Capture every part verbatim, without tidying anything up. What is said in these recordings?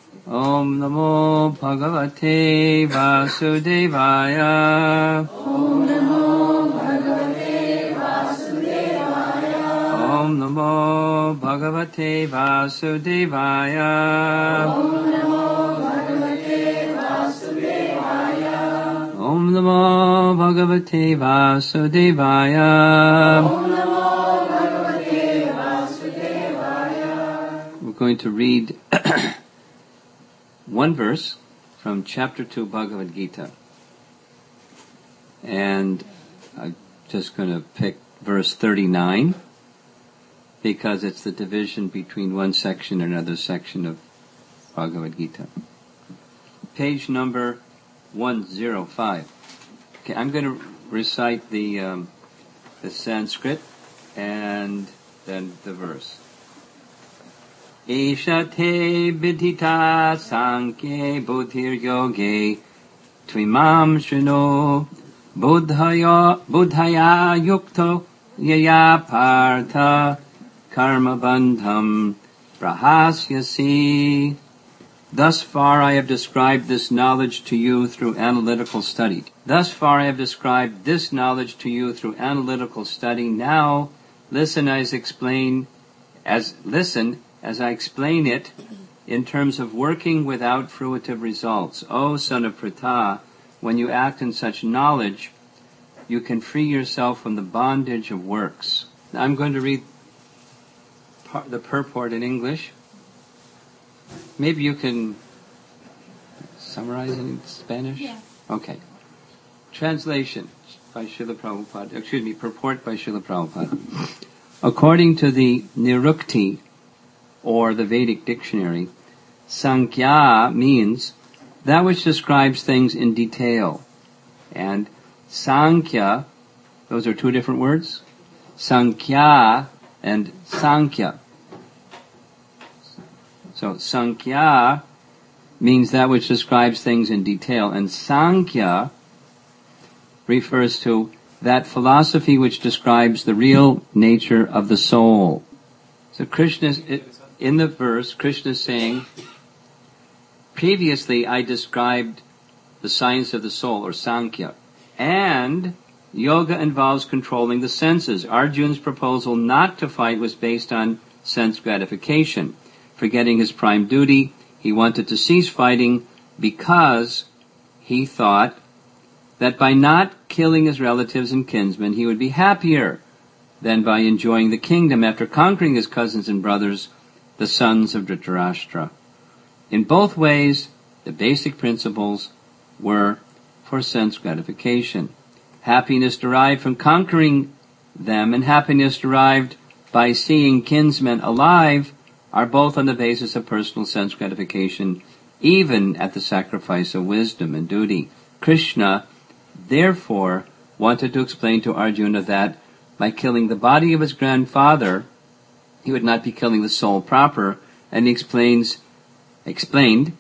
Om Namo Bhagavate Vasudevaya. Om Namo Bhagavate Vasudevaya. Om Namo Bhagavate Vasudevaya. Om Namo Bhagavate Vasudevaya. Om Namo Bhagavate Vasudevaya. Om Namo Bhagavate Vasudevaya. We're going to read one verse from chapter two Bhagavad Gita. And I'm just going to pick verse thirty-nine because it's the division between one section and another section of Bhagavad Gita. Page number one oh five. Okay, I'm going to recite the um, the Sanskrit and then the verse. Esha te vidhita sankye buddhir yoge tvimam shrino buddhaya buddhaya yukto yaya partha karma bandham prahasyasi. Thus far I have described this knowledge to you through analytical study. Thus far I have described this knowledge to you through analytical study. Now listen as explain as listen as I explain it in terms of working without fruitive results. O son of Pritha, when you act in such knowledge, you can free yourself from the bondage of works. Now I'm going to read par- the purport in English. Maybe you can summarize it in Spanish? Yeah. Okay. Translation by Srila Prabhupada. Excuse me, purport by Srila Prabhupada. According to the Nirukti, or the Vedic dictionary, Sankhya means that which describes things in detail. And Sankhya, those are two different words. Sankhya and Sankhya. So Sankhya means that which describes things in detail, and Sankhya refers to that philosophy which describes the real nature of the soul. So Krishna, in the verse, Krishna is saying, previously I described the science of the soul, or Sankhya, and yoga involves controlling the senses. Arjuna's proposal not to fight was based on sense gratification. Forgetting his prime duty, he wanted to cease fighting because he thought that by not killing his relatives and kinsmen, he would be happier than by enjoying the kingdom after conquering his cousins and brothers, the sons of Dhritarashtra. In both ways, the basic principles were for sense gratification. Happiness derived from conquering them and happiness derived by seeing kinsmen alive are both on the basis of personal sense gratification, even at the sacrifice of wisdom and duty. Krishna, therefore, wanted to explain to Arjuna that by killing the body of his grandfather, he would not be killing the soul proper, and he explains, explained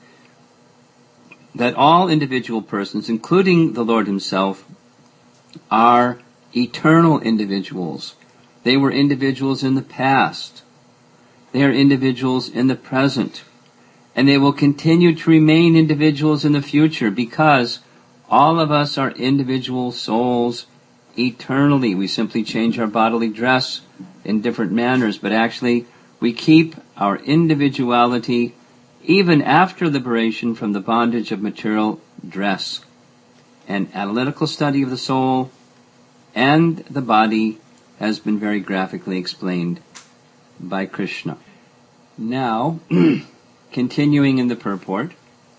that all individual persons, including the Lord himself, are eternal individuals. They were individuals in the past. They are individuals in the present. And they will continue to remain individuals in the future because all of us are individual souls eternally. We simply change our bodily dress in different manners, but actually we keep our individuality even after liberation from the bondage of material dress. An analytical study of the soul and the body has been very graphically explained by Krishna. Now, continuing in the purport,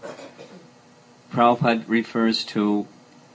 Prabhupada refers to,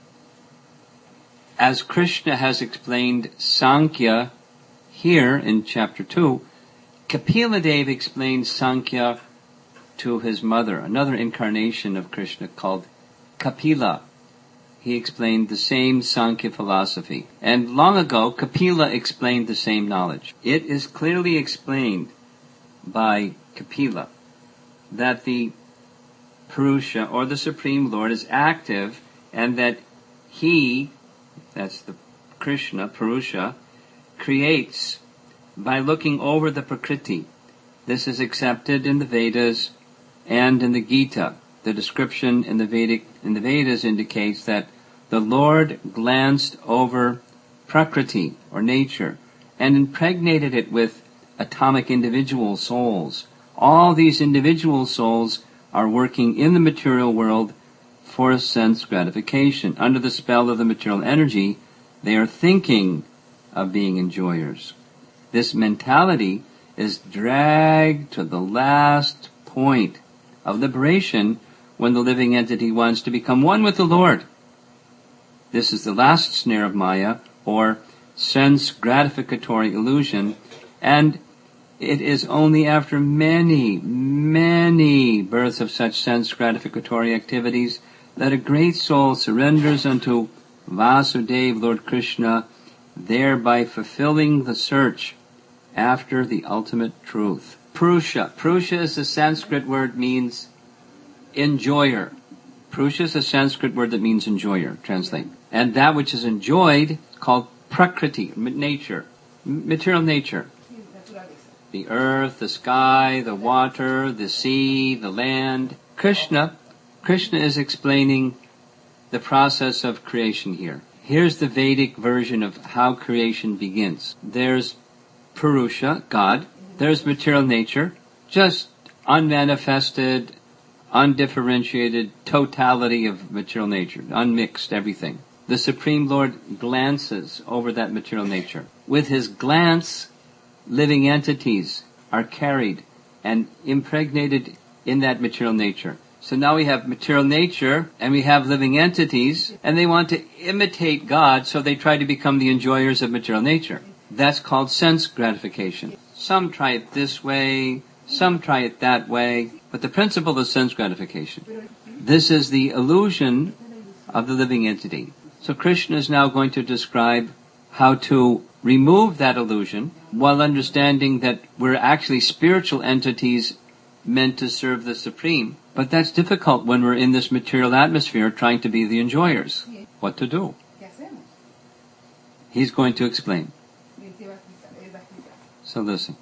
as Krishna has explained Sankhya here in chapter two, Kapila Deva explained Sankhya to his mother, another incarnation of Krishna called Kapila. He explained the same Sankhya philosophy. And long ago, Kapila explained the same knowledge. It is clearly explained by Kapila that the Purusha, or the Supreme Lord, is active, and that he, that's the Krishna, Purusha, creates by looking over the Prakriti. This is accepted in the Vedas And in the Gita, the description in the Vedic, in the Vedas indicates that the Lord glanced over Prakriti, or nature, and impregnated it with atomic individual souls. All these individual souls are working in the material world for sense gratification. Under the spell of the material energy, they are thinking of being enjoyers. This mentality is dragged to the last point of liberation when the living entity wants to become one with the Lord. This is the last snare of Maya, or sense gratificatory illusion, and it is only after many, many births of such sense gratificatory activities that a great soul surrenders unto Vasudeva, Lord Krishna, thereby fulfilling the search after the ultimate truth. Purusha. Purusha is a Sanskrit word, means enjoyer. Purusha is a Sanskrit word that means enjoyer, translate. And that which is enjoyed, called Prakriti, nature, material nature. The earth, the sky, the water, the sea, the land. Krishna, Krishna is explaining the process of creation here. Here's the Vedic version of how creation begins. There's Purusha, God. There's material nature, just unmanifested, undifferentiated totality of material nature, unmixed everything. The Supreme Lord glances over that material nature. With his glance, living entities are carried and impregnated in that material nature. So now we have material nature and we have living entities, and they want to imitate God, so they try to become the enjoyers of material nature. That's called sense gratification. Some try it this way, some try it that way, but the principle is sense gratification. This is the illusion of the living entity. So Krishna is now going to describe how to remove that illusion while understanding that we're actually spiritual entities meant to serve the Supreme. But that's difficult when we're in this material atmosphere trying to be the enjoyers. What to do? He's going to explain. So listen.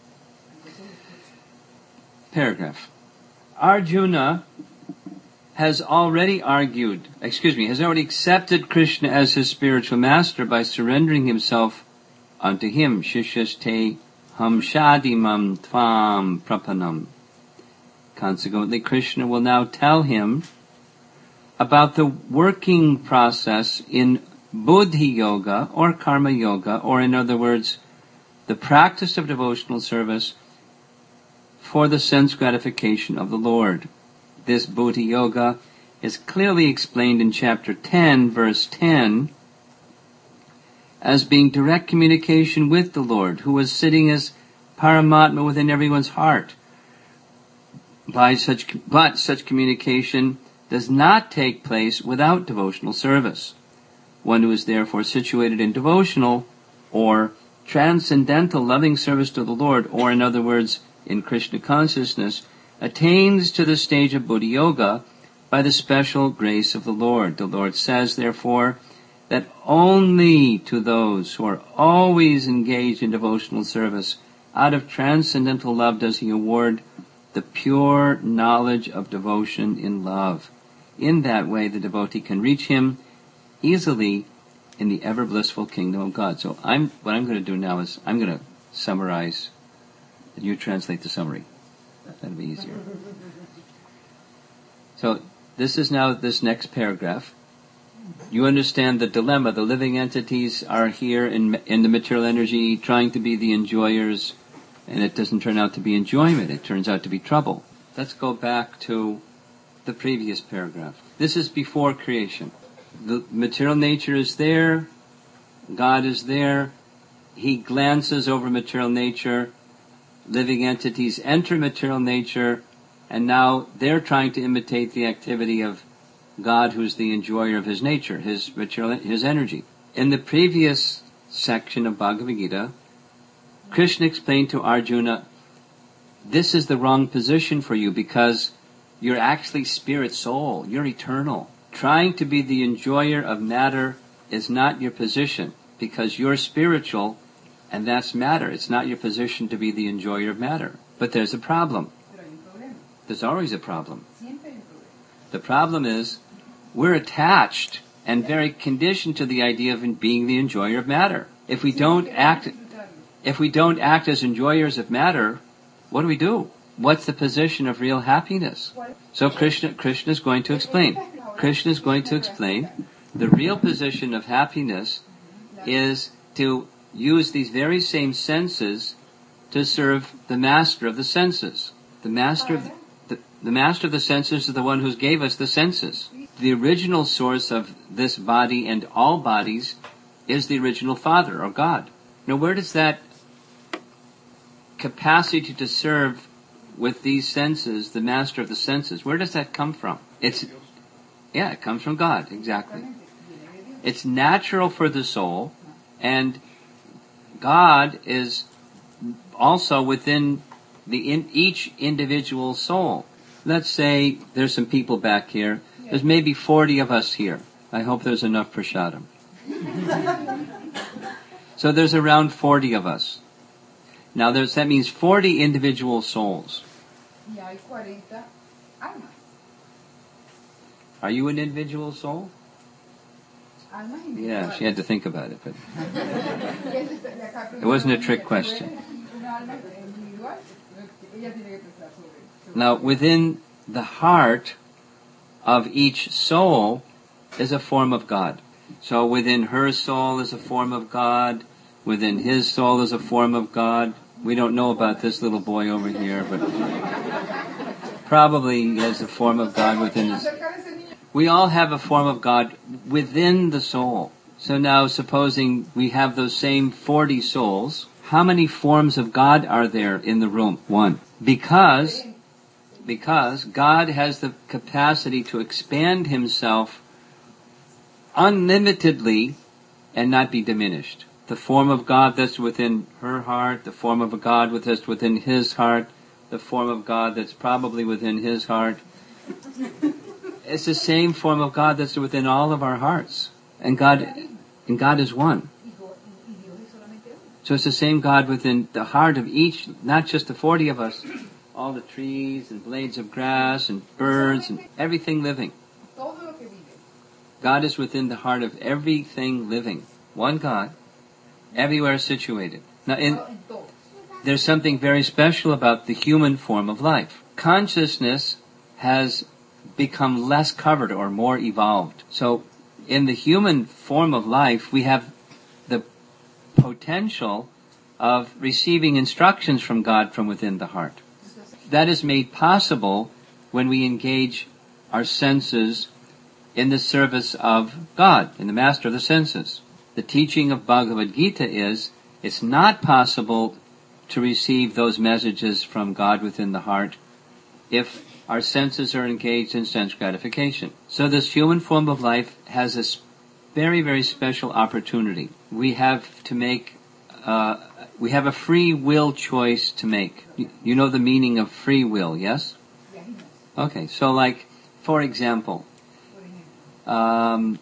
Paragraph. Arjuna has already argued, excuse me, has already accepted Krishna as his spiritual master by surrendering himself unto him. Shishyaste hamshadimam tvam prapanam. Consequently, Krishna will now tell him about the working process in Buddhi Yoga or Karma Yoga, or in other words, the practice of devotional service for the sense gratification of the Lord. This Buddhi Yoga is clearly explained in chapter ten, verse ten, as being direct communication with the Lord, who is sitting as Paramatma within everyone's heart. By such, but such communication does not take place without devotional service. One who is therefore situated in devotional or transcendental loving service to the Lord, or in other words, in Krishna consciousness, attains to the stage of Buddhi Yoga by the special grace of the Lord. The Lord says, therefore, that only to those who are always engaged in devotional service, out of transcendental love, does he award the pure knowledge of devotion in love. In that way, the devotee can reach him easily in the ever blissful kingdom of God. So I'm, what I'm going to do now is I'm going to summarize, and you translate the summary. That'll be easier. So this is now this next paragraph. You understand the dilemma. The living entities are here in in the material energy trying to be the enjoyers, and it doesn't turn out to be enjoyment. It turns out to be trouble. Let's go back to the previous paragraph. This is before creation. The material nature is there. God is there. He glances over material nature. Living entities enter material nature, and now they're trying to imitate the activity of God, who's the enjoyer of his nature, his material, his energy. In the previous section of Bhagavad Gita, Krishna explained to Arjuna, this is the wrong position for you because you're actually spirit soul, you're eternal. Trying to be the enjoyer of matter is not your position because you're spiritual, and that's matter. It's not your position to be the enjoyer of matter. But there's a problem. There's always a problem. Siempre hay un problema. The problem is we're attached and very conditioned to the idea of being the enjoyer of matter. If we don't act, if we don't act as enjoyers of matter, what do we do? What's the position of real happiness? So Krishna, Krishna is going to explain. Krishna is going to explain the real position of happiness is to use these very same senses to serve the master of the senses. The master of the, the, the master of the senses is the one who gave us the senses. The original source of this body and all bodies is the original Father, or God. Now where does that capacity to serve with these senses, the master of the senses, where does that come from? It's, yeah, it comes from God, exactly. It's natural for the soul, and God is also within the in, each individual soul. Let's say there's some people back here. There's maybe forty of us here. I hope there's enough prasadam. So there's around forty of us. Now there's, that means forty individual souls. Y hay cuarenta almas. Are you an individual soul? Almas Yeah, she had to think about it, but individuales. it wasn't a trick question. Una alma individual, ella tiene que pensar sobre- Now within the heart of each soul is a form of God. So within her soul is a form of God. Within his soul is a form of God. We don't know about this little boy over here, but probably he has a form of God within his. We all have a form of God within the soul. So now supposing we have those same forty souls, how many forms of God are there in the room? One. Because, because God has the capacity to expand himself unlimitedly and not be diminished. The form of God that's within her heart, the form of a God that's within his heart, the form of God that's probably within his heart. It's the same form of God that's within all of our hearts. And God, and God is one. So it's the same God within the heart of each, not just the forty of us, all the trees and blades of grass and birds and everything living. Todo lo que vive. God is within the heart of everything living. One God, everywhere situated. Now, in, En todo. there's something very special about the human form of life. Consciousness has become less covered or more evolved. So, in the human form of life, we have the potential of receiving instructions from God from within the heart. That is made possible when we engage our senses in the service of God, in the master of the senses. The teaching of Bhagavad Gita is, it's not possible to receive those messages from God within the heart if our senses are engaged in sense gratification. So this human form of life has this very, very special opportunity. We have to make, uh, we have a free will choice to make. You, you know the meaning of free will, yes? Okay, so like, for example, um,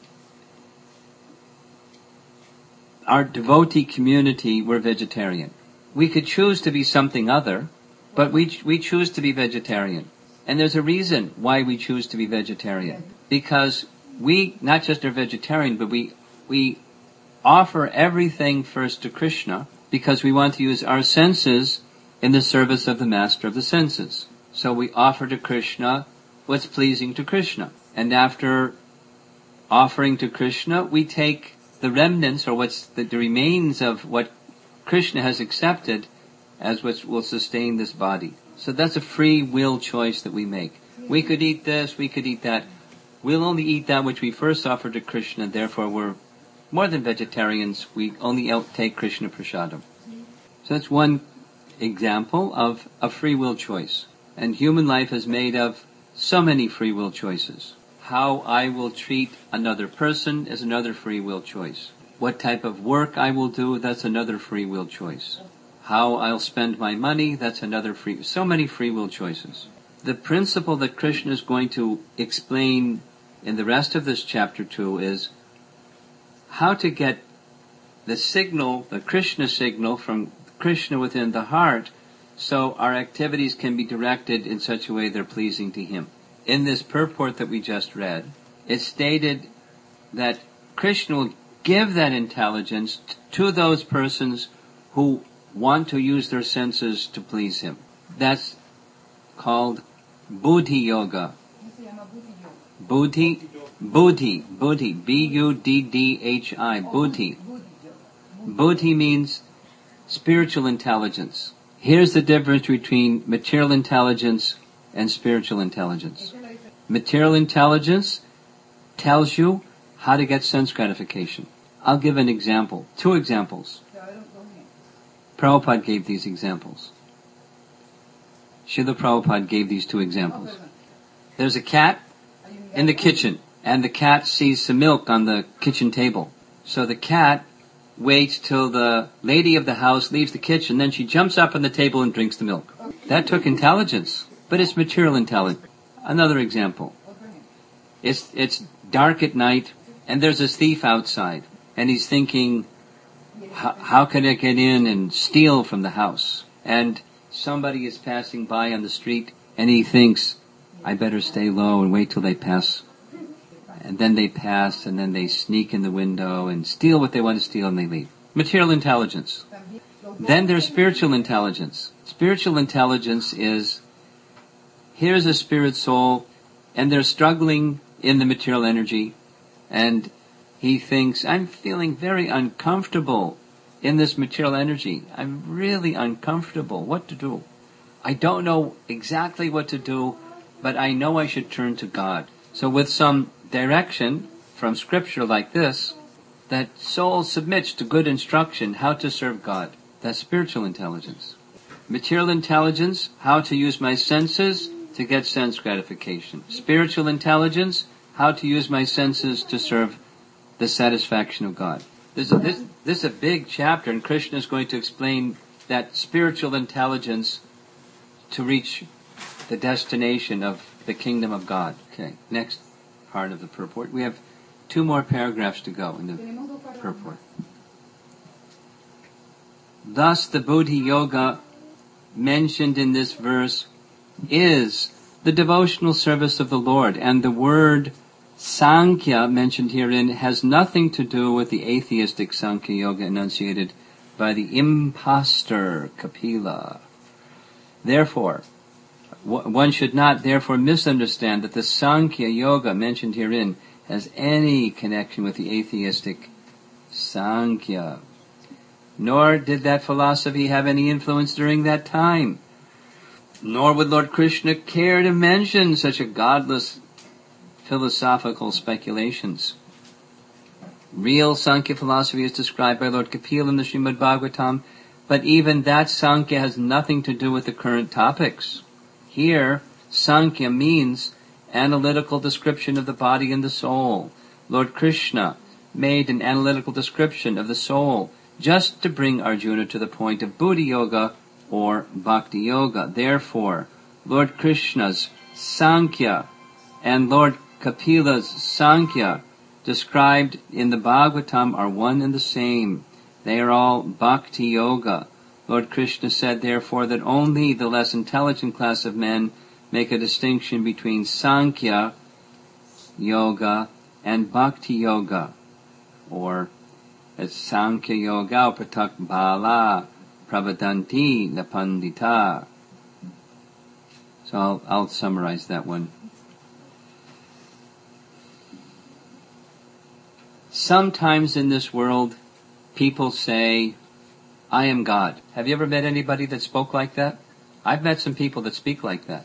our devotee community, we're vegetarian. We could choose to be something other, but we we choose to be vegetarian. And there's a reason why we choose to be vegetarian. Because we not just are vegetarian, but we we offer everything first to Krishna because we want to use our senses in the service of the master of the senses. So we offer to Krishna what's pleasing to Krishna. And after offering to Krishna, we take the remnants, or what's the, the remains of what Krishna has accepted as what will sustain this body. So that's a free will choice that we make. We could eat this, we could eat that. We'll only eat that which we first offered to Krishna, therefore we're more than vegetarians, we only take Krishna prasadam. So that's one example of a free will choice. And human life is made of so many free will choices. How I will treat another person is another free will choice. What type of work I will do, that's another free will choice. How I'll spend my money, that's another free, so many free will choices. The principle that Krishna is going to explain in the rest of this chapter two is how to get the signal, the Krishna signal from Krishna within the heart so our activities can be directed in such a way they're pleasing to Him. In this purport that we just read, it's stated that Krishna will give that intelligence t- to those persons who want to use their senses to please Him. That's called Buddhi Yoga. Buddhi, Buddhi, Buddhi, B U D D H I, Buddhi. Buddhi means spiritual intelligence. Here's the difference between material intelligence and spiritual intelligence. Material intelligence tells you how to get sense gratification. I'll give an example. Two examples. Prabhupada gave these examples. Srila Prabhupada gave these two examples. There's a cat in the kitchen, and the cat sees some milk on the kitchen table. So the cat waits till the lady of the house leaves the kitchen, then she jumps up on the table and drinks the milk. That took intelligence, but it's material intelligence. Another example. It's, it's dark at night, and there's a thief outside, and he's thinking, how can I get in and steal from the house? And somebody is passing by on the street, and he thinks, I better stay low and wait till they pass. And then they pass, and then they sneak in the window and steal what they want to steal, and they leave. Material intelligence. Then there's spiritual intelligence. Spiritual intelligence is, here's a spirit soul, and they're struggling in the material energy, and he thinks, I'm feeling very uncomfortable in this material energy. I'm really uncomfortable. What to do? I don't know exactly what to do, but I know I should turn to God. So with some direction from scripture like this, that soul submits to good instruction how to serve God. That's spiritual intelligence. Material intelligence, how to use my senses to get sense gratification. Spiritual intelligence, how to use my senses to serve the satisfaction of God. This is a, this, this is a big chapter, and Krishna is going to explain that spiritual intelligence to reach the destination of the kingdom of God. Okay, next part of the purport. We have two more paragraphs to go in the purport. Thus, the Buddhi Yoga mentioned in this verse is the devotional service of the Lord, and the word Sankhya mentioned herein has nothing to do with the atheistic Sankhya Yoga enunciated by the impostor Kapila. Therefore, one should not therefore misunderstand that the Sankhya Yoga mentioned herein has any connection with the atheistic Sankhya. Nor did that philosophy have any influence during that time. Nor would Lord Krishna care to mention such a godless philosophical speculations. Real Sankhya philosophy is described by Lord Kapila in the Srimad Bhagavatam, but even that Sankhya has nothing to do with the current topics. Here, Sankhya means analytical description of the body and the soul. Lord Krishna made an analytical description of the soul just to bring Arjuna to the point of Buddhi Yoga or Bhakti Yoga. Therefore, Lord Krishna's Sankhya and Lord Kapila's Sankhya described in the Bhagavatam are one and the same. They are all Bhakti Yoga. Lord Krishna said, therefore, that only the less intelligent class of men make a distinction between Sankhya Yoga and Bhakti Yoga, or as Sankhya Yoga Pratak Bala Pravadanti Napandita. So I'll, I'll summarize that one. Sometimes in this world, people say, I am God. Have you ever met anybody that spoke like that? I've met some people that speak like that.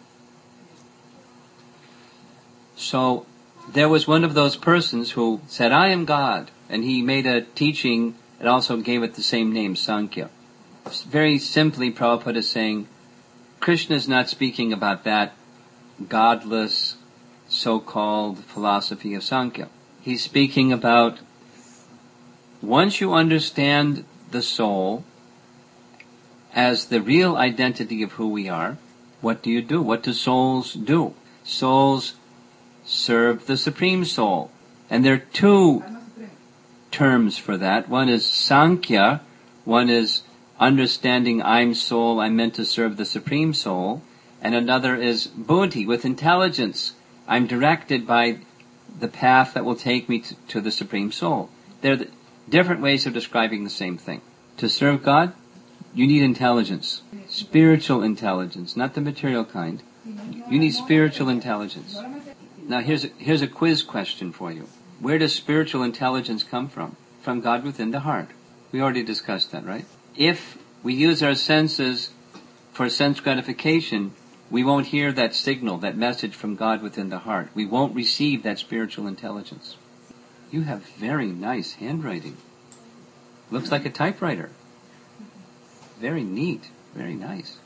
So, there was one of those persons who said, I am God. And he made a teaching and also gave it the same name, Sankhya. Very simply, Prabhupada is saying, Krishna is not speaking about that godless, so-called philosophy of Sankhya. He's speaking about, once you understand the soul as the real identity of who we are, what do you do? What do souls do? Souls serve the Supreme Soul. And there are two terms for that. One is Sankhya, one is understanding I'm soul, I'm meant to serve the Supreme Soul. And another is buddhi, with intelligence. I'm directed by the path that will take me to, to the Supreme Soul. They're the different ways of describing the same thing. To serve God, you need intelligence. Spiritual intelligence, not the material kind. You need spiritual intelligence. Now here's a, here's a quiz question for you. Where does spiritual intelligence come from? From God within the heart. We already discussed that, right? If we use our senses for sense gratification, we won't hear that signal, that message from God within the heart. We won't receive that spiritual intelligence. You have very nice handwriting. Looks like a typewriter. Very neat. Very nice.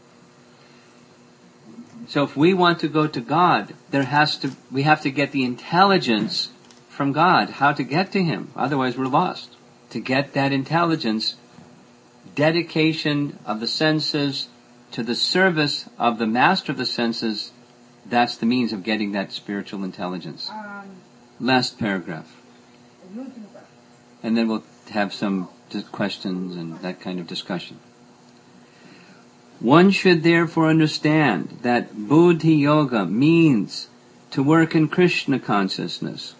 So if we want to go to God, there has to, we have to get the intelligence from God, how to get to Him. Otherwise we're lost. To get that intelligence, dedication of the senses to the service of the master of the senses, that's the means of getting that spiritual intelligence. Last paragraph. And then we'll have some questions and that kind of discussion. One should therefore understand that Buddhi Yoga means to work in Krishna consciousness,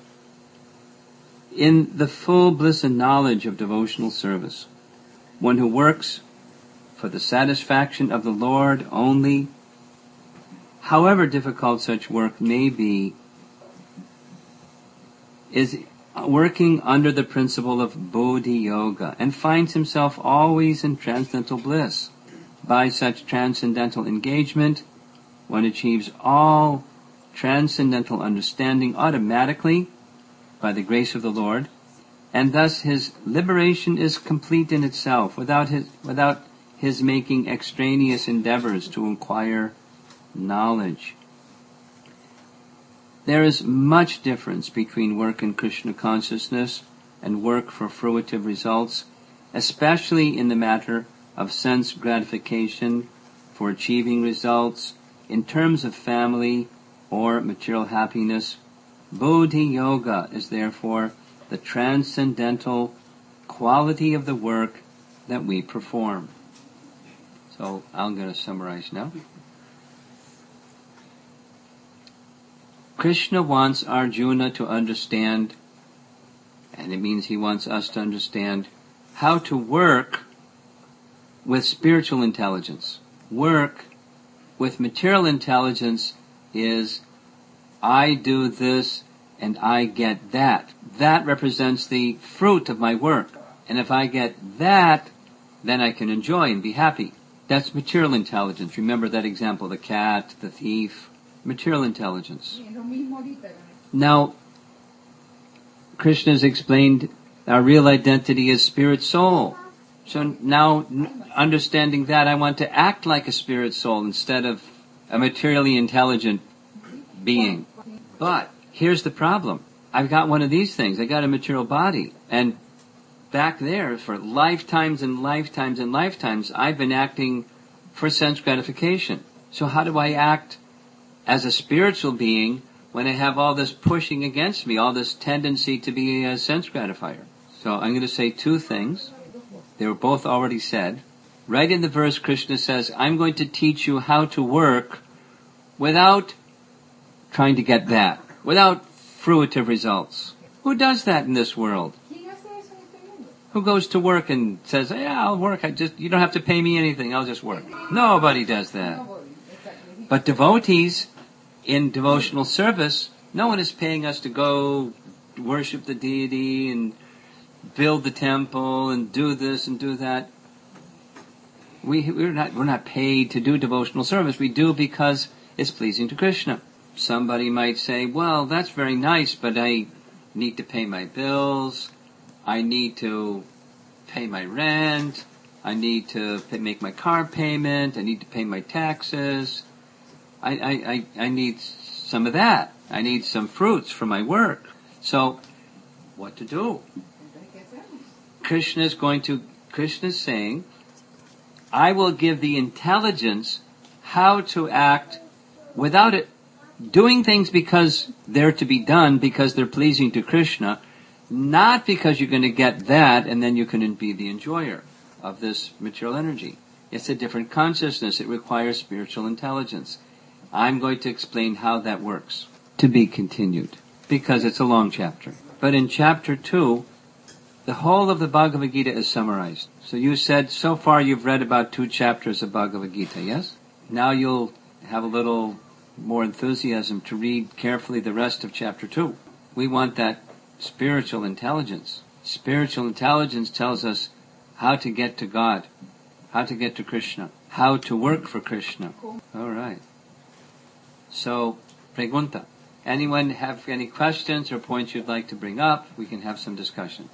in the full bliss and knowledge of devotional service. One who works for the satisfaction of the Lord only, however difficult such work may be, is working under the principle of Buddhi Yoga and finds himself always in transcendental bliss. By such transcendental engagement, one achieves all transcendental understanding automatically by the grace of the Lord, and thus his liberation is complete in itself, without his, without his making extraneous endeavors to acquire knowledge. There is much difference between work in Krishna consciousness and work for fruitive results, especially in the matter of sense gratification for achieving results in terms of family or material happiness. Buddhi Yoga is therefore the transcendental quality of the work that we perform. So I'm going to summarize now. Krishna wants Arjuna to understand, and it means he wants us to understand, how to work with spiritual intelligence. Work with material intelligence is, I do this and I get that. That represents the fruit of my work. And if I get that, then I can enjoy and be happy. That's material intelligence. Remember that example, the cat, the thief. Material intelligence. Now, Krishna has explained our real identity is spirit soul. So now, understanding that, I want to act like a spirit soul instead of a materially intelligent being. But here's the problem. I've got one of these things. I got a material body. And back there, for lifetimes and lifetimes and lifetimes, I've been acting for sense gratification. So how do I act as a spiritual being when I have all this pushing against me, all this tendency to be a sense gratifier? So I'm going to say two things. They were both already said. Right in the verse, Krishna says, I'm going to teach you how to work without trying to get that, without fruitive results. Who does that in this world? Who goes to work and says, yeah, I'll work, I just, you don't have to pay me anything, I'll just work. Nobody does that. But devotees in devotional service, no one is paying us to go worship the deity and build the temple and do this and do that. We, we're not, we're not paid to do devotional service. We do because it's pleasing to Krishna. Somebody might say, well, that's very nice, but I need to pay my bills. I need to pay my rent. I need to pay, make my car payment. I need to pay my taxes. I, I, I, I need some of that. I need some fruits from my work. So, what to do? Krishna is going to, Krishna is saying, I will give the intelligence how to act without it, doing things because they're to be done, because they're pleasing to Krishna, not because you're going to get that and then you can be the enjoyer. of this material energy. It's a different consciousness. It requires spiritual intelligence. I'm going to explain how that works. To be continued, because it's a long chapter. But in chapter two, the whole of the Bhagavad Gita is summarized. So you said so far you've read about two chapters of Bhagavad Gita, yes? Now you'll have a little more enthusiasm to read carefully the rest of chapter two. We want that spiritual intelligence. Spiritual intelligence tells us how to get to God, how to get to Krishna, how to work for Krishna. All right. So, pregunta. Anyone have any questions or points you'd like to bring up? We can have some discussion.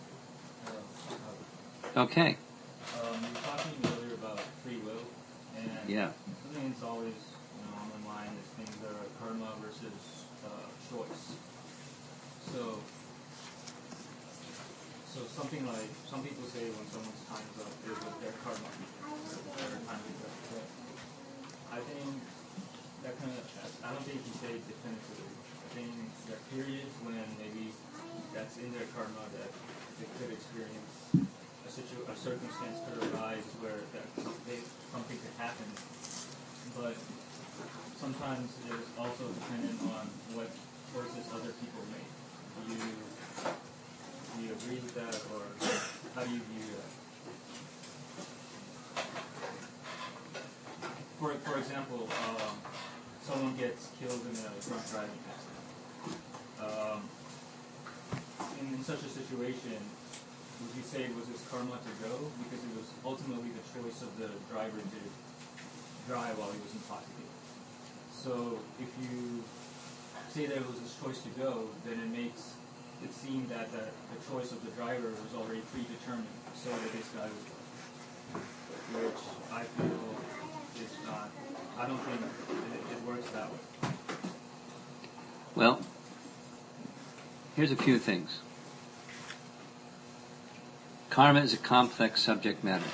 Okay. Um, you were talking earlier about free will, and Yeah. something that's always, you know, on my mind is things that are karma versus uh, choice. So, so something like, some people say when someone's time's up, it was their karma, their time is up. But I think that kind of, I don't think you say definitively. I think there are periods when maybe that's in their karma that they could experience a, situ- a circumstance could arise where that something, something could happen. But sometimes it's also dependent on what choices other people make. Do you, do you agree with that, or how do you view that? For, for example, um, someone gets killed in a drunk driving accident. Um, in, in such a situation, would you say was his karma to go? Because it was ultimately the choice of the driver to drive while he was intoxicated. So if you say that it was his choice to go, then it makes it seem that the, the choice of the driver was already predetermined, so that this guy would go. Which I feel is not, I don't think it, it works that way. Well, here's a few things. Karma is a complex subject matter.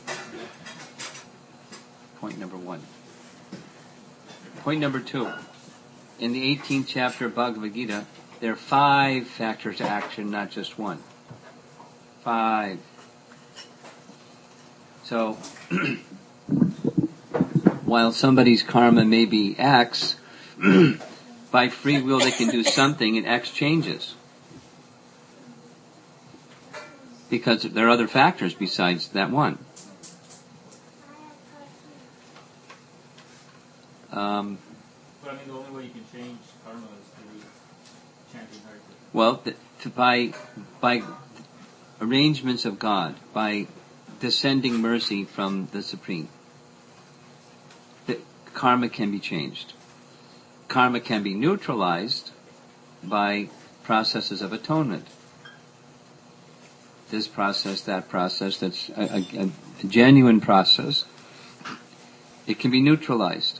Point number one. Point number two. In the eighteenth chapter of Bhagavad Gita, there are five factors to action, not just one. Five. So, while somebody's karma may be X, by free will they can do something and X changes. Because there are other factors besides that one. Um, but I mean, the only way you can change karma is through chanting Hare Krishna. Well, the, to, by by arrangements of God, by descending mercy from the Supreme, the karma can be changed. Karma can be neutralized by processes of atonement. This process, that process, that's a, a, a genuine process. It can be neutralized.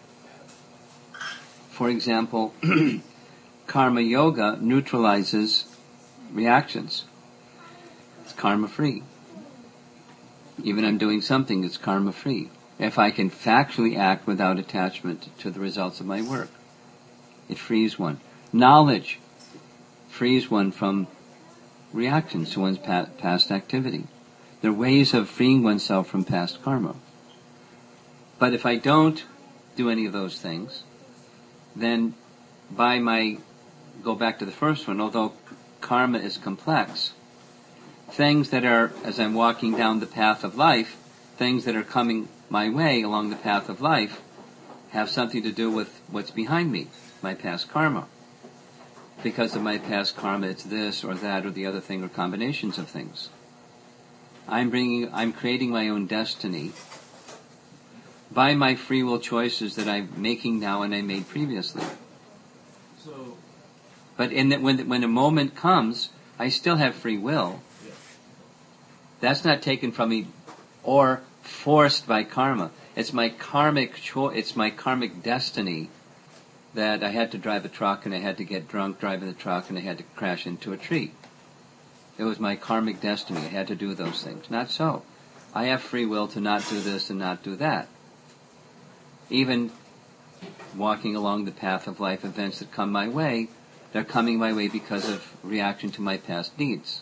For example, karma yoga neutralizes reactions. It's karma free. Even I'm doing something, it's karma free. If I can factually act without attachment to the results of my work, it frees one. Knowledge frees one from reactions to one's past activity. There are ways of freeing oneself from past karma. But if I don't do any of those things, then by my, go back to the first one, although karma is complex, things that are, as I'm walking down the path of life, things that are coming my way along the path of life have something to do with what's behind me, my past karma. Because of my past karma, it's this or that or the other thing or combinations of things. I'm bringing, I'm creating my own destiny by my free will choices that I'm making now and I made previously. So, but in that, when when a moment comes, I still have free will. yeah. That's not taken from me or forced by karma. It's my karmic cho- It's my karmic destiny that I had to drive a truck and I had to get drunk driving the truck and I had to crash into a tree. It was my karmic destiny. I had to do those things. Not so. I have free will to not do this and not do that. Even walking along the path of life, events that come my way, they're coming my way because of reaction to my past deeds.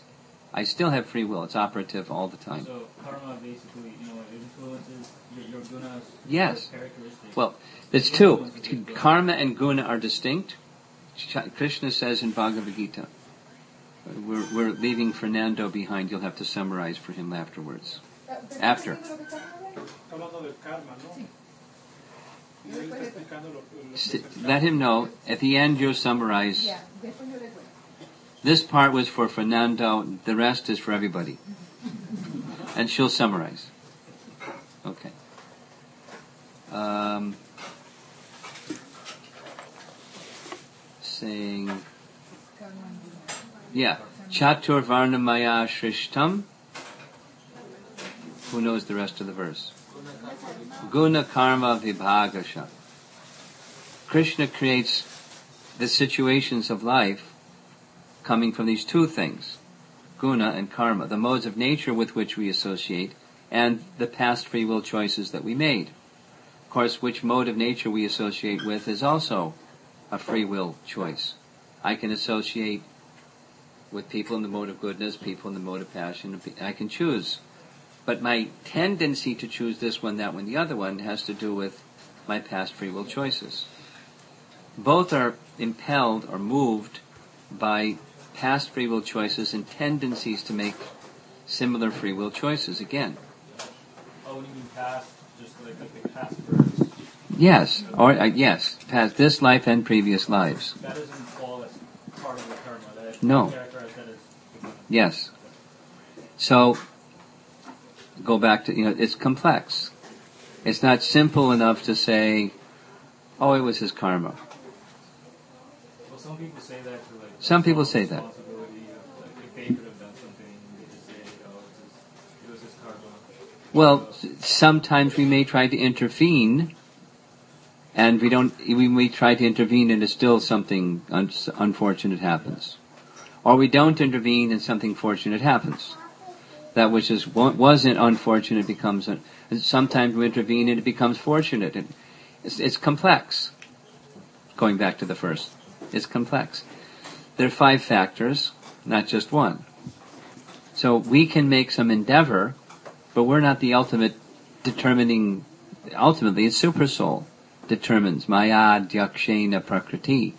I still have free will. It's operative all the time. So karma basically, you know, it influences your, your gunas, Yes. characteristics. Well, there's two. Karma and guna are distinct. Krishna says in Bhagavad Gita, we're, we're leaving Fernando behind. You'll have to summarize for him afterwards. After. Hablando del karma, ¿no? Y él está explicando lo- lo que S- es el Let him know. At the end, you'll summarize. Ya, después yo le cuento. This part was for Fernando. The rest is for everybody. And she'll summarize. Okay. Um, saying, yeah, Chatur Varnamaya Shrishtam. Who knows the rest of the verse? Guna Karma Vibhagasha. Krishna creates the situations of life coming from these two things, guna and karma, the modes of nature with which we associate, and the past free will choices that we made. Of course, which mode of nature we associate with is also a free will choice. I can associate with people in the mode of goodness, people in the mode of passion. I can choose. But my tendency to choose this one, that one, the other one has to do with my past free will choices. Both are impelled or moved by past free will choices and tendencies to make similar free will choices again. Oh, when you mean past, just like, like the past births, Yes, or uh, yes, past this life and previous lives. that doesn't fall as part of the karma. That is No. characterized that as the guna. Yes. So, go back to, you know, it's complex. It's not simple enough to say, oh, it was his karma. Well, some people say that to like. Some people say that. Responsibility of, like, if they could have done something, they just say, oh, it's his, it was his karma. Well, s- sometimes we may try to intervene, and we don't, we may try to intervene and still something un- unfortunate happens. Or we don't intervene and something fortunate happens. That which is, wasn't unfortunate becomes, un- sometimes we intervene and it becomes fortunate. And it's, it's complex. Going back to the first. It's complex. There are five factors, not just one. So we can make some endeavor, but we're not the ultimate determining, ultimately it's super soul determines maya dyakshena prakriti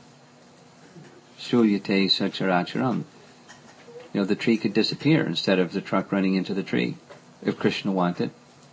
shulyate sacharacharam. You know, the tree could disappear instead of the truck running into the tree, if Krishna wanted.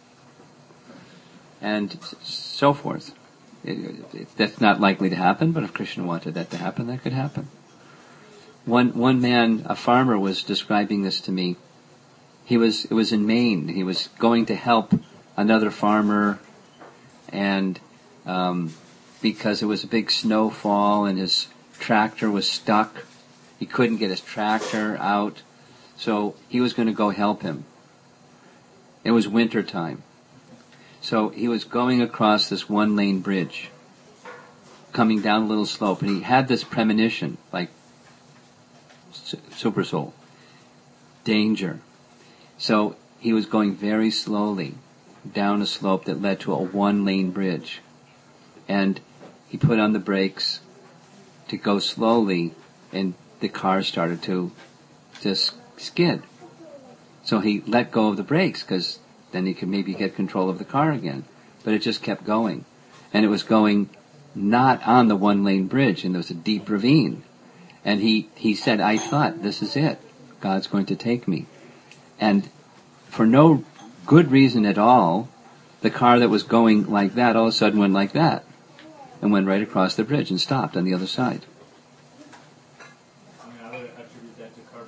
And s- so forth. It, it, that's not likely to happen, but if Krishna wanted that to happen, that could happen. One, one man, a farmer, was describing this to me. He was, it was in Maine. He was going to help another farmer, and, um, because it was a big snowfall and his tractor was stuck, he couldn't get his tractor out, so he was going to go help him. It was winter time. So he was going across this one-lane bridge, coming down a little slope, and he had this premonition, like su- super soul, danger. So he was going very slowly down a slope that led to a one-lane bridge. And he put on the brakes to go slowly, and the car started to just skid. So he let go of the brakes, because then he could maybe get control of the car again. But it just kept going. And it was going not on the one-lane bridge, and there was a deep ravine. And he, he said, I thought, this is it. God's going to take me. And for no good reason at all, the car that was going like that all of a sudden went like that. And went right across the bridge and stopped on the other side. I mean, I would attribute that to karma.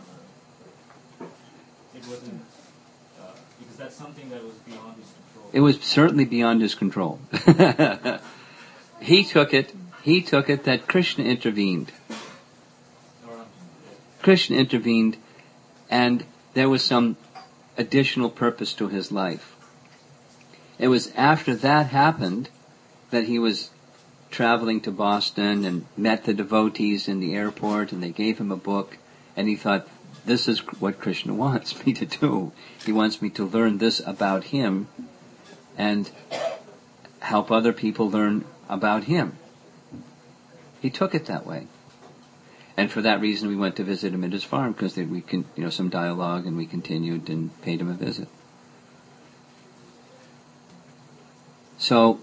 It wasn't, uh, because that's something that was beyond his control. It was certainly beyond his control. He took it, he took it that Krishna intervened. Or, um, Krishna intervened, and there was some additional purpose to his life. It was after that happened that he was traveling to Boston and met the devotees in the airport, and they gave him a book, and he thought, this is what Krishna wants me to do. He wants me to learn this about him and help other people learn about him. He took it that way. And for that reason, we went to visit him at his farm, because we can, you know, some dialogue, and we continued and paid him a visit. So,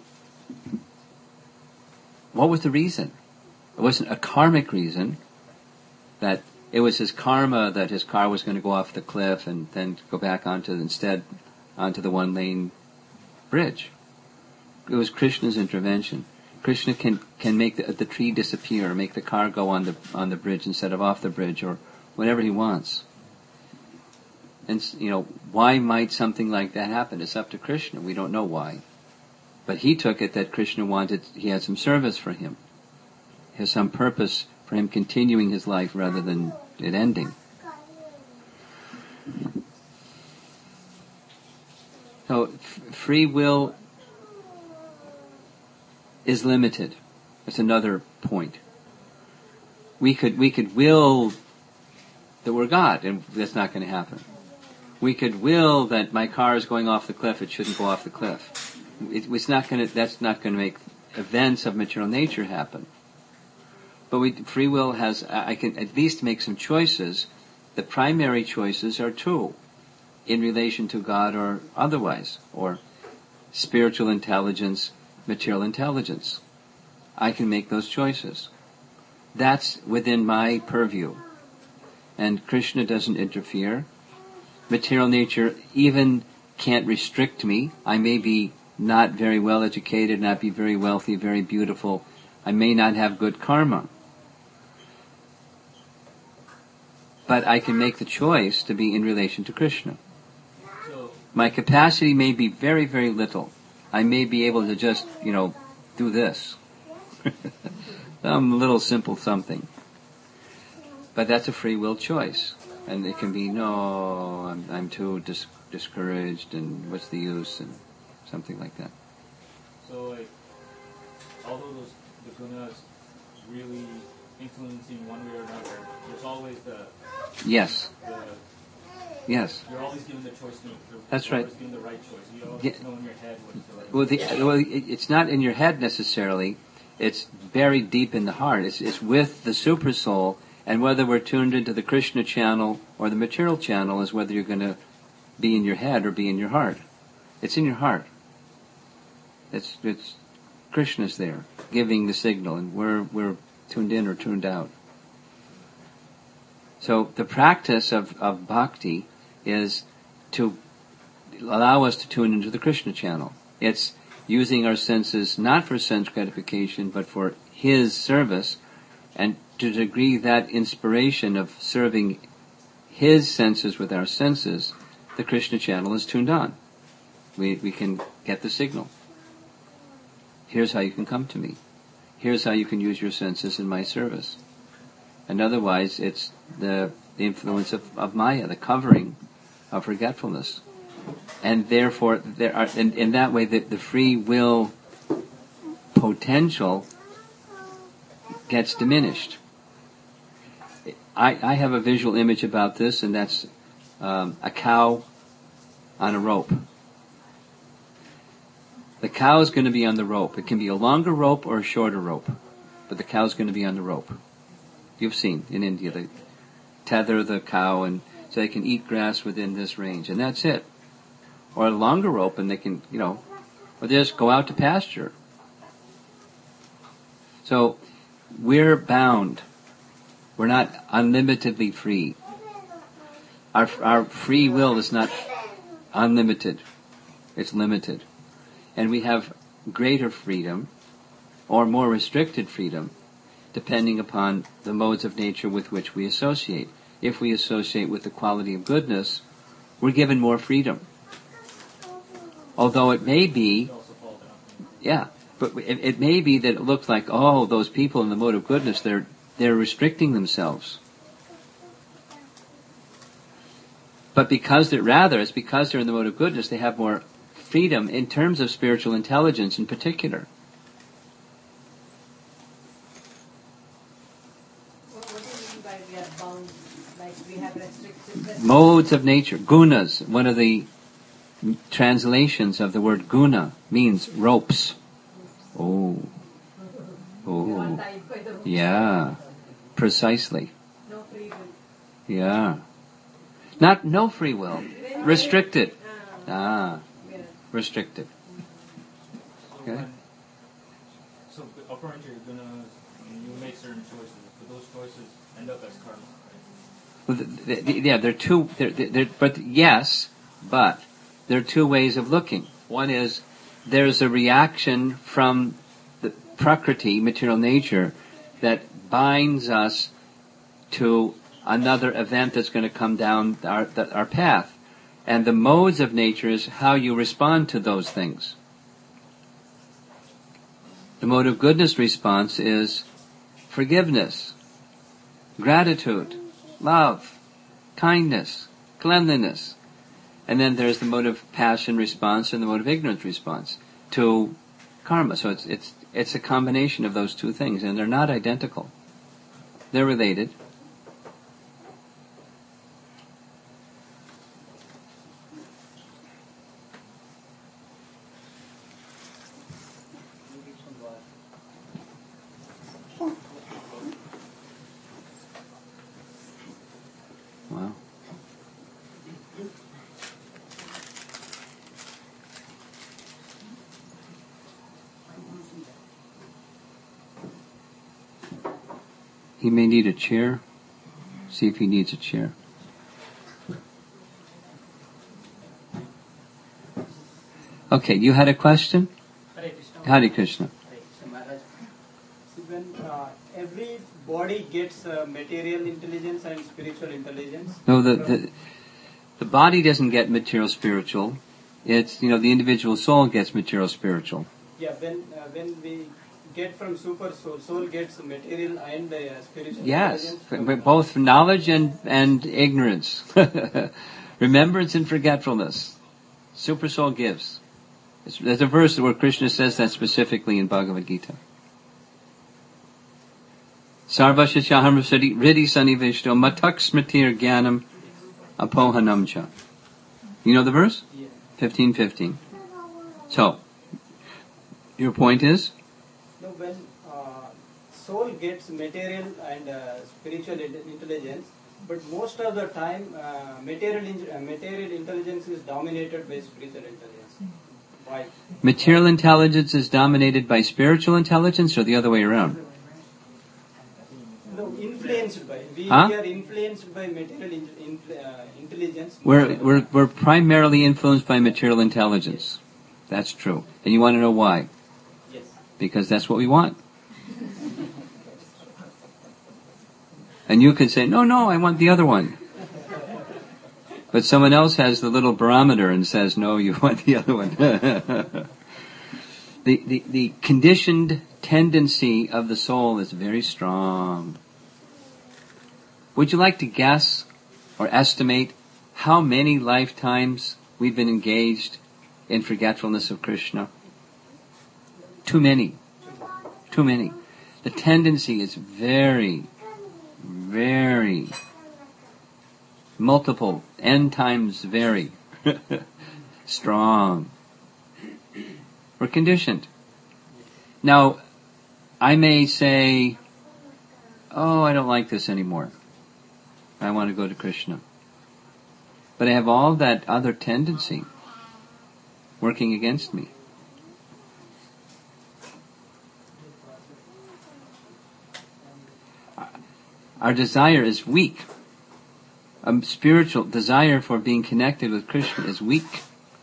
what was the reason? It wasn't a karmic reason, that it was his karma that his car was going to go off the cliff and then go back onto, instead, onto the one-lane bridge. It was Krishna's intervention. Krishna can, can make the, the tree disappear, or make the car go on the, on the bridge instead of off the bridge, or whatever he wants. And, you know, why might something like that happen? It's up to Krishna. We don't know why. But he took it that Krishna wanted, he had some service for him. He has some purpose for him continuing his life rather than it ending. So, f- free will is limited. That's another point. We could, we could will that we're God, and that's not going to happen. We could will that my car is going off the cliff, it shouldn't go off the cliff. It, it's not going to, that's not going to make events of material nature happen. But we, free will has, I can at least make some choices. The primary choices are two, in relation to God or otherwise, or spiritual intelligence, material intelligence. I can make those choices. That's within my purview. And Krishna doesn't interfere. Material nature even can't restrict me. I may be not very well educated, not be very wealthy, very beautiful. I may not have good karma. But I can make the choice to be in relation to Krishna. My capacity may be very, very little. I may be able to just, you know, do this. Some little simple something. But that's a free will choice. And it can be, no, I'm, I'm too dis- discouraged, and what's the use, and something like that. So, like, although those, the gunas really influencing one way or another, there's always the... Yes. The, yes. You're always given the choice. To, That's you're right. always given the right choice. You always Yeah. know in your head what's the right Well, the, well, it- it's not in your head necessarily. It's buried deep in the heart. It's, it's with the super soul, and whether we're tuned into the Krishna channel or the material channel is whether you're going to be in your head or be in your heart. It's in your heart. It's it's Krishna's there, giving the signal, and we're we're tuned in or tuned out. So the practice of, of bhakti is to allow us to tune into the Krishna channel. It's using our senses not for sense gratification, but for His service, and to the degree that inspiration of serving His senses with our senses, the Krishna channel is tuned on. We we can get the signal. Here's how you can come to me. Here's how you can use your senses in my service. And otherwise, it's the, the influence of, of Maya, the covering of forgetfulness. And therefore, there are, in, in that way, the, the free will potential gets diminished. I, I have a visual image about this, and that's um, a cow on a rope. The cow is going to be on the rope. It can be a longer rope or a shorter rope, but the cow is going to be on the rope. You've seen in India, they tether the cow and so they can eat grass within this range, and that's it. Or a longer rope, and they can, you know, or they just go out to pasture. So we're bound. We're not unlimitedly free. Our our free will is not unlimited. It's limited. And we have greater freedom or more restricted freedom depending upon the modes of nature with which we associate. If we associate with the quality of goodness, we're given more freedom. Although it may be, yeah, but it, it may be that it looks like, oh, those people in the mode of goodness, they're they're restricting themselves. But because they're, rather, it's because they're in the mode of goodness, they have more freedom in terms of spiritual intelligence in particular. What, what do you mean by we are bound, like we have restricted? Modes of nature, gunas, one of the translations of the word guna means ropes. Oh. Oh. Yeah. Precisely. No free will. Yeah. Not no free will. Restricted. Ah, Ah, yeah. restricted. So Okay. when, so according to you're gonna, you make certain choices, but those choices end up as karma, right? Well, the, the, the, yeah, there are two, there, there, there, but yes, but there are two ways of looking. One is there's a reaction from the prakriti, material nature, that binds us to another event that's going to come down our, the, our path. And the modes of nature is how you respond to those things. The mode of goodness response is forgiveness, gratitude, love, kindness, cleanliness. And then there's the mode of passion response and the mode of ignorance response to karma. So it's it's it's a combination of those two things, and they're not identical. They're related. Wow. He may need a chair. See if he needs a chair. Okay, you had a question? Hare Krishna. Hare Krishna. Hare Krishna Maharaj. See, when uh, every body gets uh, material intelligence and spiritual intelligence. No, the, from- the the body doesn't get material spiritual. It's, you know, the individual soul gets material spiritual. Yeah, when uh, when we get from super soul, soul gets material and uh, spiritual Yes, intelligence. f- from- both knowledge and, and ignorance. Remembrance and forgetfulness. Super soul gives. It's, there's a verse where Krishna says that specifically in Bhagavad Gita. Sarva shachaham riddhi sanivishto matak smritir jnanam apohanam cha. You know the verse? Yeah. fifteen fifteen. So, your point is? No, when uh, soul gets material and uh, spiritual in- intelligence, but most of the time, uh, material in- uh, material intelligence is dominated by spiritual intelligence. Why? Material intelligence is dominated by spiritual intelligence, or the other way around? No, influenced by. We, Huh? we are influenced by material in, in, uh, intelligence. We're, we're, we're primarily influenced by material intelligence. That's true. And you want to know why? Yes. Because that's what we want. And you could say, no, no, I want the other one. But someone else has the little barometer and says, no, you want the other one. the, the, the conditioned tendency of the soul is very strong. Would you like to guess or estimate how many lifetimes we've been engaged in forgetfulness of Krishna? Too many. Too many. The tendency is very, very multiple, n times very strong. We're conditioned. Now, I may say, oh, I don't like this anymore. I want to go to Krishna. But I have all that other tendency working against me. Our desire is weak. A spiritual desire for being connected with Krishna is weak.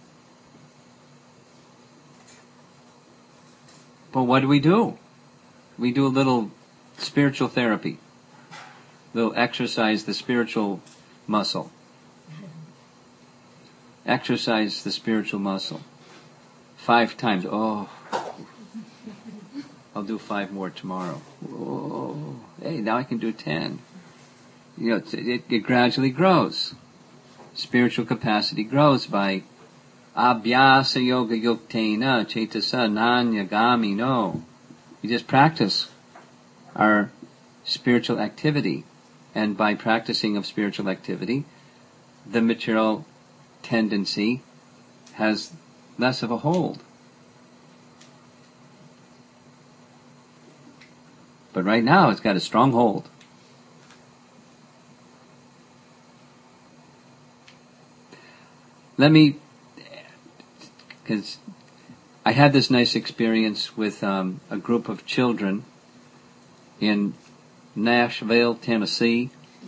But what do we do? We do a little spiritual therapy. Little exercise the spiritual muscle. Exercise the spiritual muscle. Five times. Oh, I'll do five more tomorrow. Oh, hey, now I can do ten. You know, it, it, it gradually grows. Spiritual capacity grows by abhyasa yoga yuktena cetasa nanyagami. No. We just practice our spiritual activity. And by practicing of spiritual activity, the material tendency has less of a hold. But right now it's got a strong hold. let me, because I had this nice experience with um, a group of children in Nashville, Tennessee.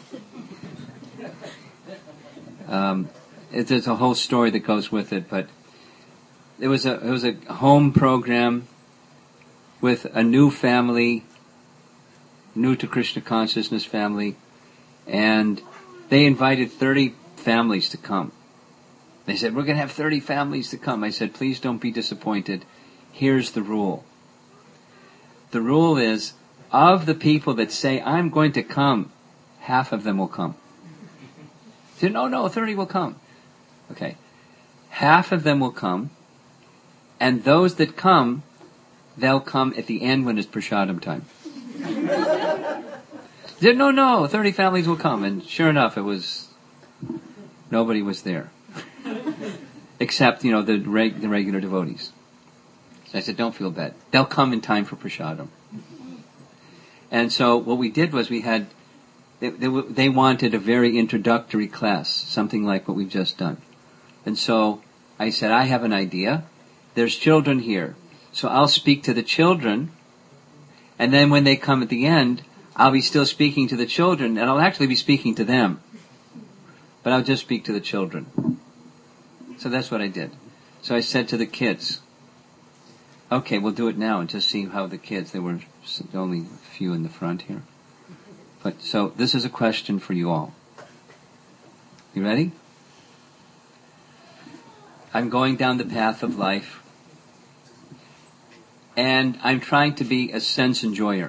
Um, it, there's a whole story that goes with it, but it was a it was a home program with a new family, new to Krishna consciousness family, and they invited thirty families to come. They said, we're going to have thirty families to come. I said, please don't be disappointed. Here's the rule. The rule is, of the people that say, I'm going to come, half of them will come. I said, no, no, thirty will come. Okay. Half of them will come, and those that come, they'll come at the end when it's prasadam time. I said, no, no, thirty families will come. And sure enough, it was, nobody was there. Except, you know, the, reg, the regular devotees. So I said, don't feel bad. They'll come in time for prasadam. And so what we did was we had, they, they, they wanted a very introductory class, something like what we've just done. And so I said, I have an idea. There's children here. So I'll speak to the children, and then when they come at the end, I'll be still speaking to the children, and I'll actually be speaking to them. But I'll just speak to the children. So that's what I did. So I said to the kids, okay, we'll do it now and just see how the kids, there were only a few in the front here. But so this is a question for you all. You ready? I'm going down the path of life, and I'm trying to be a sense enjoyer.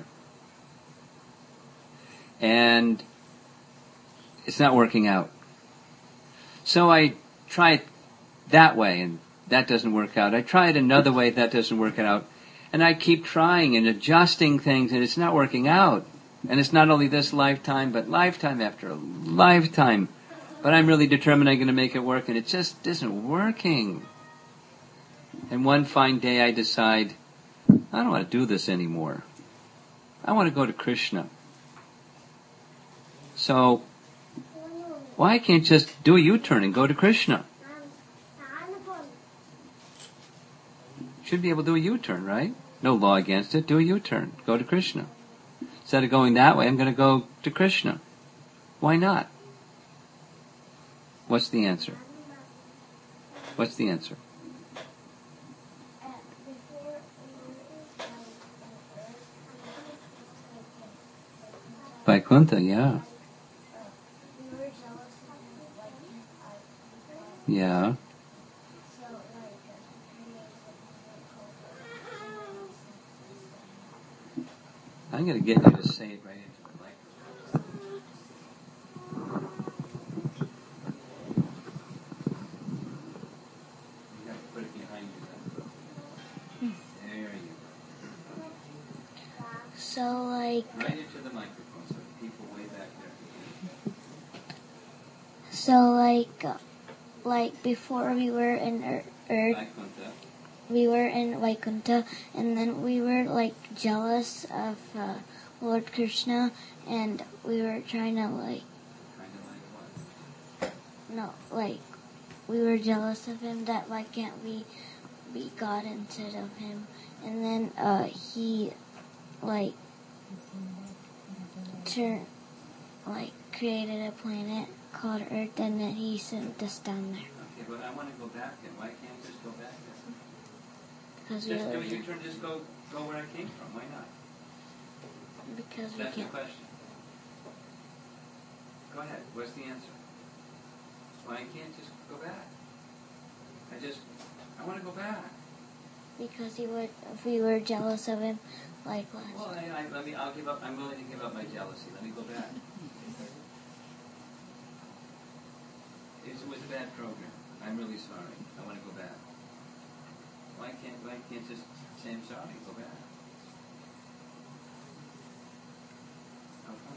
And it's not working out. So I try it that way, and that doesn't work out. I try it another way, that doesn't work out. And I keep trying and adjusting things, and it's not working out. And it's not only this lifetime, but lifetime after lifetime. But I'm really determined I'm going to make it work, and it just isn't working. And one fine day I decide, I don't want to do this anymore. I want to go to Krishna. So, why can't you just do a U-turn and go to Krishna? Should be able to do a U-turn, right? No law against it. Do a U-turn. Go to Krishna. Instead of going that way, I'm going to go to Krishna. Why not? What's the answer? What's the answer? Vaikuntha, yeah. Yeah. I'm going to get you to say it right into the microphone. You have to put it behind you then. There you go. So, like... Right into the microphone so the people way back there. So, like... Uh, like, before we were in Earth... Vaikuntha. We were in Vaikuntha, and then we were, like, jealous of uh, Lord Krishna, and we were trying to, like... Kind of like what? No, like, we were jealous of him, that, why can't we be God instead of him? And then uh, he, like, turn, like, created a planet called Earth, and then he sent us down there. Okay, but I want to go back then. Why can't I just go back then? Because Just do we a U-turn, just go, go where I came from. Why not? Because we That's the can't. question. Go ahead. What's the answer? Why I can't just go back? I just, I want to go back. Because he would, if we were jealous of him, like last. Well, I, I, let me, I'll give up, I'm willing to give up my jealousy. Let me go back. It was a bad program. I'm really sorry. I want to go back. Why can't, why can't just say I'm sorry, go back? Okay.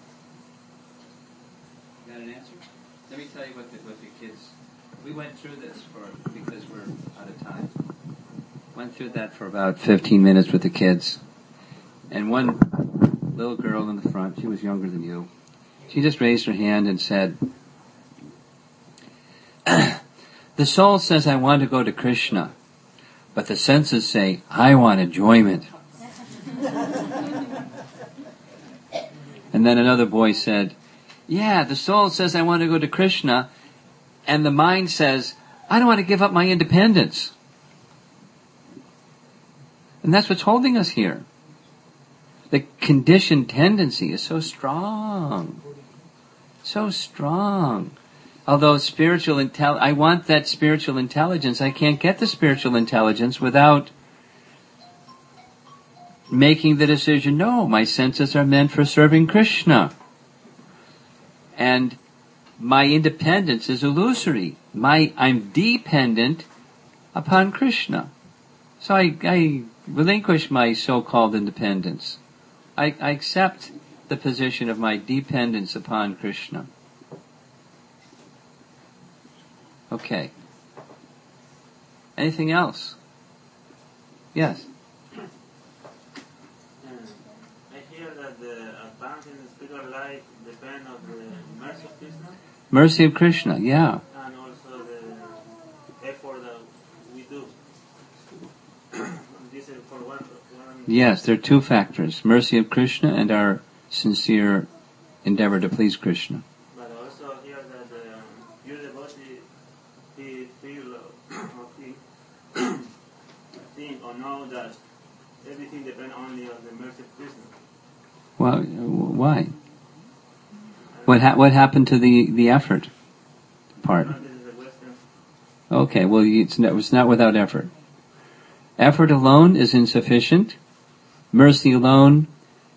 Got an answer? Let me tell you what the, what the kids, we went through this for, because we're out of time. Went through that for about fifteen minutes with the kids. And one little girl in the front, she was younger than you, she just raised her hand and said, The soul says, I want to go to Krishna. But the senses say, I want enjoyment. And then another boy said, yeah, the soul says, I want to go to Krishna. And the mind says, I don't want to give up my independence. And that's what's holding us here. The conditioned tendency is so strong. So strong. Although spiritual intel, I want that spiritual intelligence. I can't get the spiritual intelligence without making the decision, no, my senses are meant for serving Krishna. And my independence is illusory. My, I'm dependent upon Krishna. So I, I relinquish my so-called independence. I, I accept the position of my dependence upon Krishna. Okay. Anything else? Yes. I hear that the advance in the spiritual life depends on the mercy of Krishna. Mercy of Krishna, yeah. And also the effort that we do. This is for one, one. Yes, there are two factors. Mercy of Krishna and our sincere endeavor to please Krishna. But also here that the um, pure devotee, he feel or he think or know that everything depends only on the mercy of Krishna. Well, why? What ha- what happened to the, the effort part? This is the Western. Okay, well, it's not, it's not without effort. Effort alone is insufficient. Mercy alone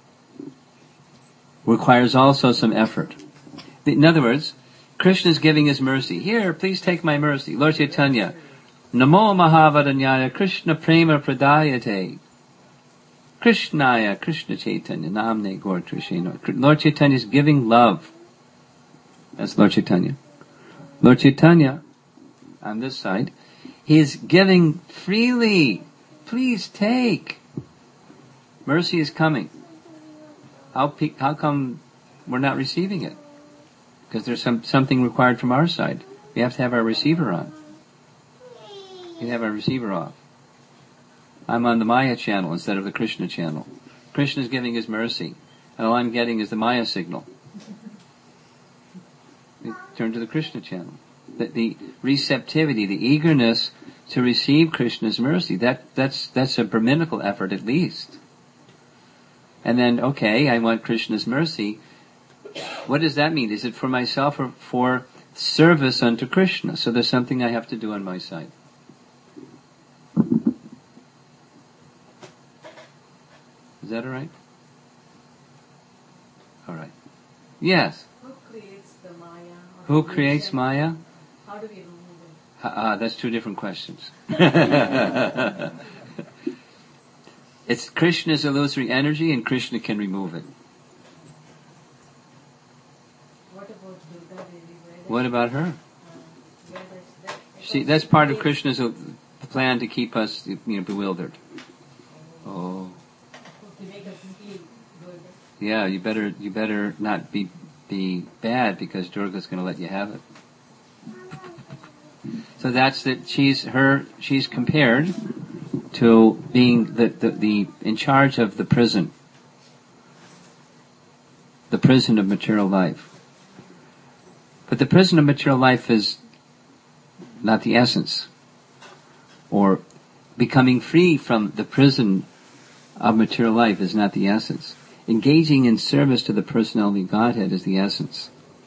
requires also some effort. In other words, Krishna is giving his mercy. Here, please take my mercy. Lord Chaitanya, Namo Mahavadanyaya Krishna Prema Pradayate. Krishnaya, Krishna Chaitanya, Namne Gaur Trisheno. Lord Chaitanya is giving love. That's Lord Chaitanya. Lord Chaitanya, on this side, he is giving freely. Please take. Mercy is coming. How, pe- how come we're not receiving it? Because there's some something required from our side. We have to have our receiver on. We have our receiver off. I'm on the Maya channel instead of the Krishna channel. Krishna is giving his mercy, and all I'm getting is the Maya signal. We turn to the Krishna channel. The, the receptivity, the eagerness to receive Krishna's mercy, that, that's, that's a Brahminical effort at least. And then, okay, I want Krishna's mercy. What does that mean? Is it for myself or for service unto Krishna? So there's something I have to do on my side. Is that alright? Alright. Yes. Who creates the Maya? Or Who do we creates send- Maya? How do we remove it? Ah, that's two different questions. It's Krishna's illusory energy, and Krishna can remove it. What about Durga Devi? Where does- What about her? uh, where does that- See, that's part of Krishna's uh, plan to keep us, you know, bewildered. Oh, To make us feel good. yeah. You better, you better not be be bad because Durga's going to let you have it. So that's that. She's her. She's compared to being the, the the in charge of the prison, the prison of material life. But the prison of material life is not the essence, or becoming free from the prison of material life is not the essence. Engaging in service to the personality of Godhead is the essence.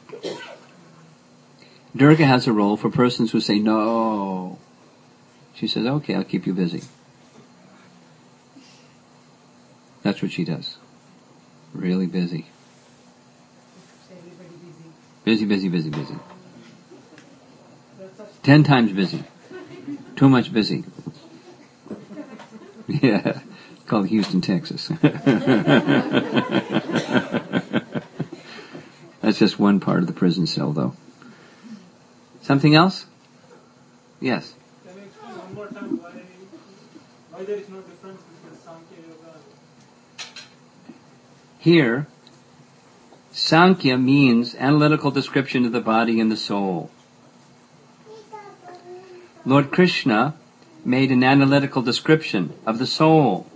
Durga has a role for persons who say no. She says, okay, I'll keep you busy. That's what she does. Really busy. Everybody busy. Busy, busy, busy, busy. Ten times busy. Too much busy. Yeah. Called Houston, Texas. That's just one part of the prison cell, though. Something else? Yes. Can you explain one more time why, why there is no difference between Sankhya Yoga and... Here, Sankhya means analytical description of the body and the soul. Lord Krishna made an analytical description of the soul,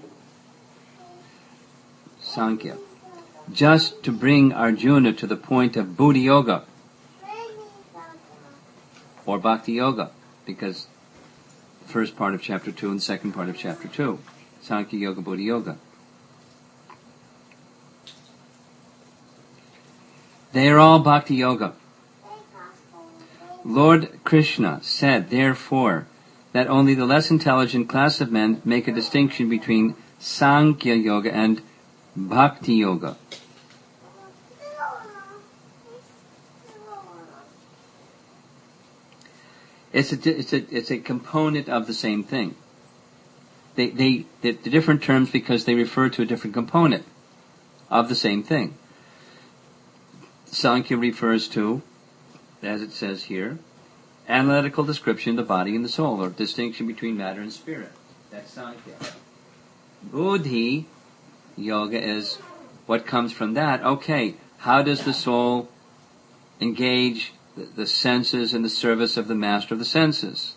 Sankhya, just to bring Arjuna to the point of Buddhi Yoga or Bhakti Yoga, because the first part of chapter two and the second part of chapter two, Sankhya Yoga, Buddhi Yoga. They are all Bhakti Yoga. Lord Krishna said, therefore, that only the less intelligent class of men make a distinction between Sankhya Yoga and Bhakti Yoga. It's a, it's a, it's a component of the same thing. They, they, they're different terms because they refer to a different component of the same thing. Sankhya refers to, as it says here, analytical description of the body and the soul, or distinction between matter and spirit. That's Sankhya. Buddhi Yoga is what comes from that. Okay, how does the soul engage the, the senses in the service of the master of the senses?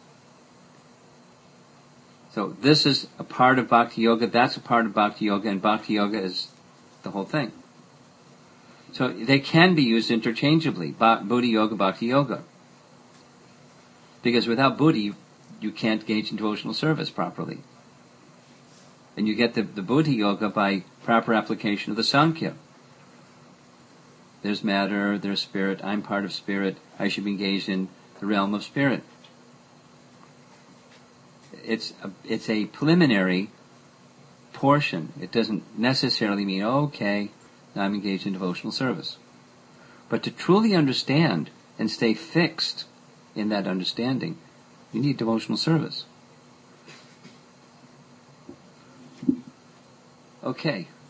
So this is a part of Bhakti Yoga, that's a part of Bhakti Yoga, and Bhakti Yoga is the whole thing. So they can be used interchangeably, Buddhi Yoga, Bhakti Yoga. Because without Buddhi, you can't engage in devotional service properly. And you get the, the Buddhi Yoga by proper application of the Sankhya. There's matter, there's spirit, I'm part of spirit, I should be engaged in the realm of spirit. It's a, it's a preliminary portion. It doesn't necessarily mean, okay, now I'm engaged in devotional service. But to truly understand and stay fixed in that understanding, you need devotional service. Okay.